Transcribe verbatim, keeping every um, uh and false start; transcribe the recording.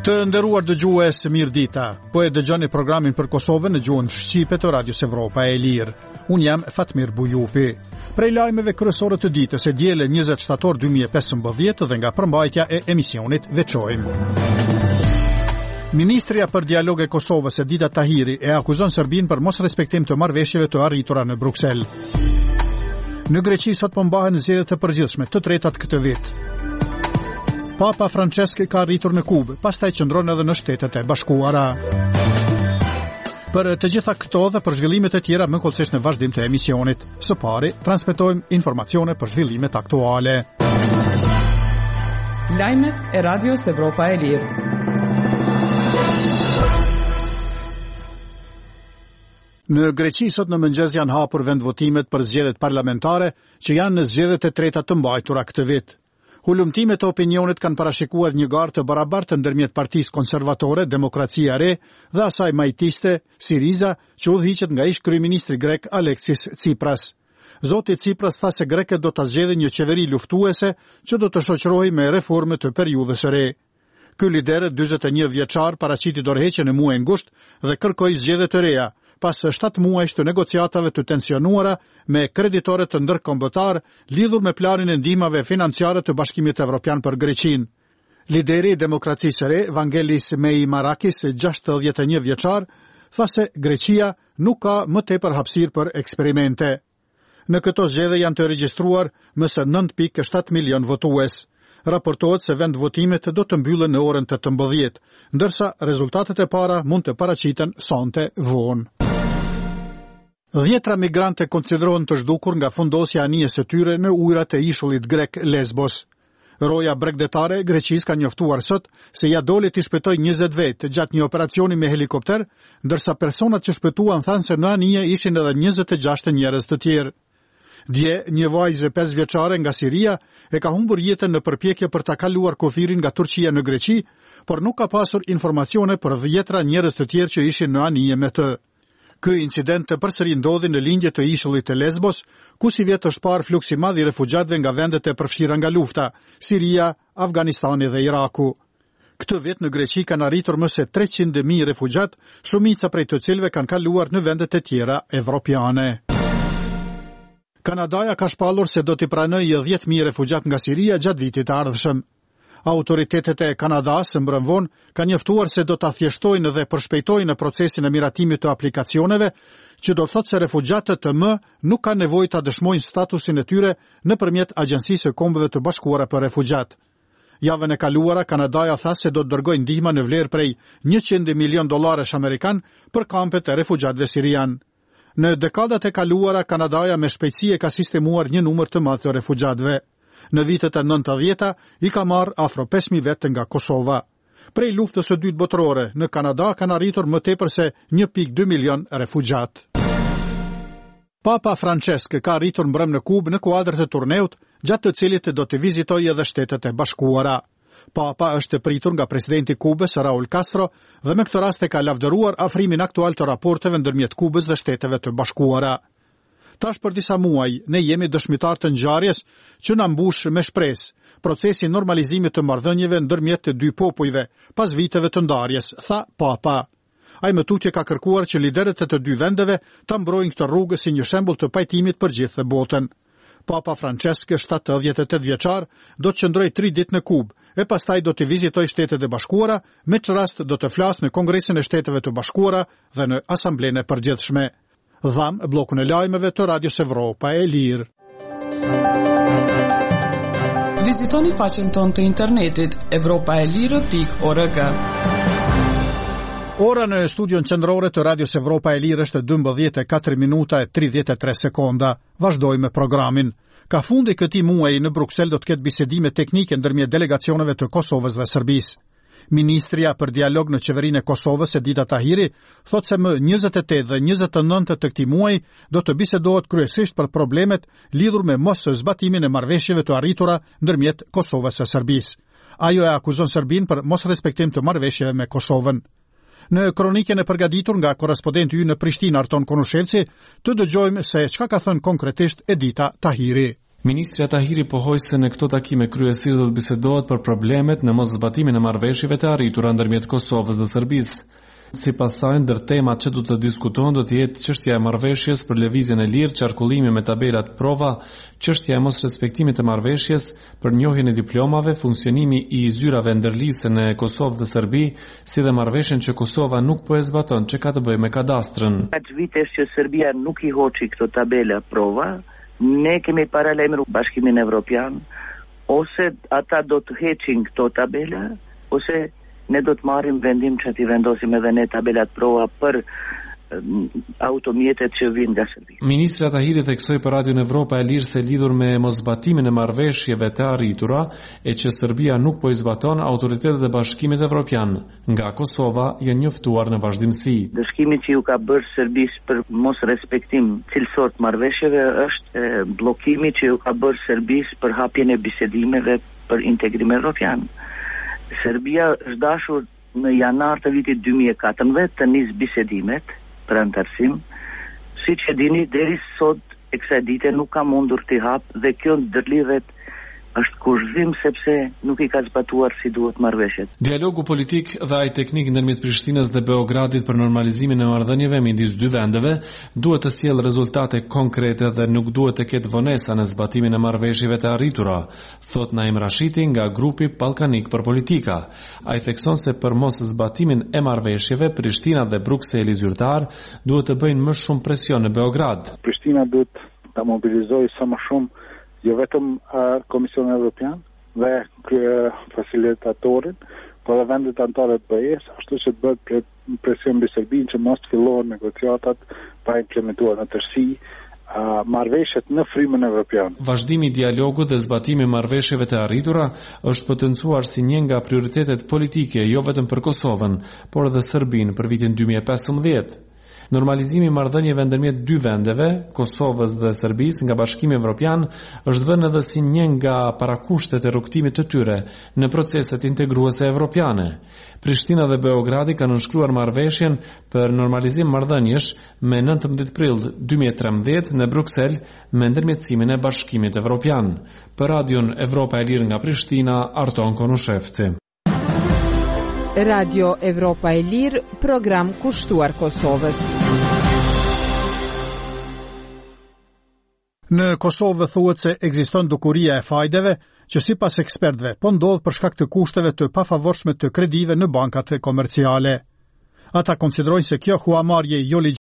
Të nderuar dëgjues, mirë dita. Po e dëgjoni programin për Kosovën në gjuhën shqipe të Radios Evropa e Lirë. Unë jam Fatmir Bujupi. Prej lajmeve kryesore të ditës e diele njëzet shtator dy mijë e pesëmbëdhjetë dhe nga përmbajtja e emisionit veçojmë. Ministria për dialog e Kosovës Edita Tahiri e akuzon Serbinë për mos respektim të marrëveshjeve të arritura në Bruksel. Në Greqi sot po mbahen zgjedhjet e përgjithshme të tretat këtë vit. Papa Francesc ka arritur në Kubë, pastaj qëndron edhe në Shtetet e Bashkuara. Për të gjitha këto dhe për zhvillimet e tjera më kollësisht në vazhdim të emisionit. Së pari, transmetojmë informacione për zhvillimet aktuale. Lajmet e Radios Evropa e Lirë. Në Greqi sot në mëngjes janë hapur vendvotimet për zgjedhjet parlamentare që janë në zgjedhjet e treta të mbajtura këtë vit. Hulumtimet e opinionit kanë parashikuar një garë të barabartë ndërmjet Partisë Konservatore, Demokracia e Re dhe asaj majtiste, Siriza, që udhëhiqet nga ish kryeministri grek Aleksis Tsipras. Zoti Tsipras tha se grekët do ta zgjedhin një qeveri luftuese që do të shoqërohej me reforme të periudhës së re. Ky lider, dyzet e një vjeçar, paraqiti dorëheqjen e muajit ngusht dhe kërkoi zgjedhje të reja, pas shtatë muajsh të negociatave të tensionuara me kreditorë të ndërkombëtar lidhur me planin e ndihmave financiare të Bashkimit Evropian për Greqinë. Lideri i Demokracisë së Re, Vangelis Meimarakis, gjashtëdhjetë e një vjeçar, tha se Greqia nuk ka më tepër hapësirë për eksperimente. Në këto zgjedhje janë të regjistruar më së nëntë pikë shtatë milion votues. Raportohet se vendvotimet do të mbyllen në orën tetëmbëdhjetë, ndërsa rezultatet e para mund të paraqiten sonte vonë. Dhjetra migrante konsiderohen të zhdukur nga fundosja e anijes së tyre në ujërat e ishullit grek Lesbos. Roja bregdetare e Greqisë ka njoftuar sot se ja doli të shpëtojë njëzet vetë gjatë një operacioni me helikopter, ndërsa personat që shpëtuan thanë se në anije ishin edhe njëzet e gjashtë njerëz të tjerë. Dje, një vajzë pesë vjeçare nga Siria e ka humbur jetën në përpjekje për ta kaluar kufirin nga Turqia në Greqi, por nuk ka pasur informacione për dhjetra njerëz të tjerë që ishin në anije me të. Ky incident të përsëri ndodhi në lindje të ishullit të Lesbos, ku si vjet është parë fluks i madh i refugjatëve nga vendet e përfshira nga lufta, Siria, Afganistani dhe Iraku. Këtë vit në Greqi kanë arritur më se treqind mijë refugjatë, shumica prej të cilëve kanë kaluar në vendet e tjera evropiane. Kanadaja ka shpallur se do t'i pranojë dhjetë mijë refugjatë nga Siria gjatë vitit të ardhshëm. Autoritetet e Kanadas së mbrëm vonë kanë njoftuar se do ta thjeshtojnë dhe përshpejtojnë procesin e miratimit të aplikacioneve, që do thotë se refugjatët të më nuk kanë nevojë ta dëshmojnë statusin e tyre nëpërmjet Agjencisë së Kombeve të Bashkuara për Refugjat. Javën e kaluara Kanadaja tha se do të dërgojë ndihmë në vlerë prej njëqind milion dollarësh amerikan për kampet e refugjatëve sirian. Në dekadat e kaluara Kanadaja me shpejtësi e ka sistemuar një numër të madh të refugjatëve. Në vitet e nëntëdhjeta i ka marrë afro pesë mijë vetë nga Kosova. Prej luftës së dytë botërore, në Kanada kanë arritur më tepër se një pikë dy milion refugjatë. Papa Francesc ka arritur mbrëm në Kubë në kuadër të turneut, gjatë të cilit do të vizitojë edhe Shtetet e Bashkuara. Papa është pritur nga presidenti i Kubës, Raul Castro, dhe me këtë rast e ka lavdëruar afrimin aktual të raporteve ndërmjet Kubës dhe Shteteve të Bashkuara. Tash për disa muaj, ne jemi dëshmitar të ngjarjes që na mbush me shpresë, procesi normalizimit të marrëdhënieve ndërmjet të dy popujve, pas viteve të ndarjes, tha Papa. Ai më tutje ka kërkuar që liderët e të dy vendeve ta mbrojnë këtë rrugë si një shembull të pajtimit për gjithë botën. Papa Francesc, shtatëdhjetë e tetë vjeçar, do të qëndrojë tri ditë në Kubë e pastaj do të vizitojë Shtetet e Bashkuara, me që rast do të flasë në Kongresin e Shteteve të Bashkuara dhe në Asamblenë e Përgjithshme. Dham blokun e lajmeve të Radios Evropa e Lirë. Vizitoni faqen tonë të internetit evropaelire pikë org. Ora në studion qendrore të Radios Evropa e Lirë është dymbëdhjetë e katër minuta e tridhjetë e tre sekonda. Vazhdojmë me programin. Ka fundi këtij muaji në Bruksel do të ketë bisedime teknike ndërmjet delegacioneve të Kosovës dhe Serbisë. Ministria për dialog në qeverinë e Kosovës, Edita Tahiri, thotë se më njëzet e tetë dhe njëzet e nëntë të këtij muaji do të bisedohet kryesisht për problemet lidhur me mos zbatimin e marrëveshjeve të arritura ndërmjet Kosovës së Serbisë. Ajo e akuzon Serbinë për mos respektim të marrëveshjeve me Kosovën. Në kronikën e përgatitur nga korrespondenti ynë në Prishtinë, Arton Konushevci, të dëgjojmë se çka ka thënë konkretisht Edita Tahiri. Ministri Tahiri pohoi se në këto takime kryesisht do të bisedohet për problemet në moszbatimin e marrëveshjeve të arritura ndërmjet Kosovës dhe Serbisë. Sipas saj, ndër temat që do të diskutohen do të jetë çështja e marrëveshjes për lëvizjen e lirë, qarkullimi me tabelat prova, çështja e mosrespektimit të marrëveshjes për njohjen e diplomave, funksionimi i zyrave ndërlidhëse në Kosovë dhe Serbi, si dhe marrëveshjen që Kosova nuk po e zbaton që ka të bëjë me kadastrën. Atë vitesh që Serbia nuk i hoqi këto tabela prova, ne kemi paralajmëruar Bashkimin Evropian, ose ata do të heqin këto tabela, ose ne do të marrim vendim që t'i vendosim edhe ne tabelat prova për automjetet që vinë nga Serbia. Ministri Tahiri theksoi për Radion Evropa e Lirë se lidhur me moszbatimin e marrëveshjeve të arritura e që Serbia nuk po i zbaton, autoritetet e Bashkimit Evropian nga Kosova janë njoftuar në vazhdimsi. Dëshkimi që ju ka bërë Serbisë për mos respektim cilësor të marrëveshjeve është e, bllokimi që ju ka bërë Serbisë për hapjen e bisedimeve për integrim evropian. Serbia është dashur në janar të vitit dy mijë e katërmbëdhjetë të nis bisedimet për antarësim, siç e dini deri sot e kësaj dite nuk ka mundur t'i hap dhe kjo ndërlidhet është kurzim sepse nuk i ka zbatuar si duhet marrëveshjet. Dialogu politik dhe ai teknik ndërmjet Prishtinës dhe Beogradit për normalizimin e marrëdhënieve midis dy vendeve duhet të sjellë rezultate konkrete dhe nuk duhet të ketë vonesa në zbatimin e marrëveshjeve të arritura, thot Naim Rashiti nga grupi Ballkanik për Politika. Ai thekson se për mos zbatimin e marrëveshjeve Prishtina dhe Brukseli zyrtar duhet të bëjnë më shumë presion në Beograd. Prishtina duhet ta mobilizojë sa më shumë jo vetëm uh, Komisionin Evropian dhe uh, facilitatorin, por edhe vendet anëtare të B E S, ashtu që të bëhet presion mbi Serbinë që mos të fillohen negociatat pa implementuar në tërësi uh, marrëveshjet në frymën evropiane. Vazhdimi i dialogut dhe zbatimi i marrëveshjeve të arritura është potencuar si një nga prioritetet politike jo vetëm për Kosovën, por edhe Serbinë për vitin dy mijë e pesëmbëdhjetë. Normalizimi i marrëdhënieve ndërmjet dy vendeve, Kosovës dhe Serbisë nga Bashkimi Evropian, është vënë edhe si një nga parakushtet e rrugtimit të tyre në proceset integruese evropiane. Prishtina dhe Beogradi kanë nënshkruar marrëveshjen për normalizim marrëdhëniesh me nëntëmbëdhjetë prill dy mijë e trembëdhjetë në Bruksel me ndërmjetësimin e Bashkimit Evropian. Për Radion Evropa e Lirë nga Prishtina, Arton Konushevci. Radio Evropa e Lirë, program kushtuar Kosovës. Në Kosovë thuhet se ekziston dukuria e fajdeve që sipas ekspertëve po ndodh për shkak të kushteve të pafavorshme të kredive në bankat komerciale. Ata konsiderojnë se kjo huamarrje jo